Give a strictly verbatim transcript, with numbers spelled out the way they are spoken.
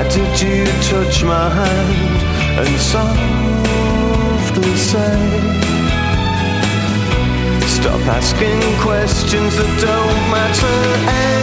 did you touch my hand and softly say, stop asking questions that don't matter